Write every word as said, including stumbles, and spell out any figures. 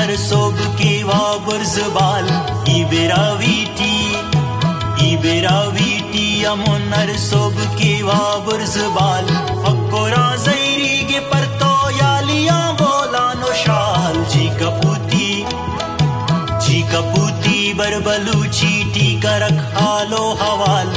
amonar sob ke waburzbal iberaviti iberaviti amonar sob ke waburzbal akkora zairi ge parto yaliya bolano shal ji kaputi ji kaputi barbaluchi tika rakhalo hawal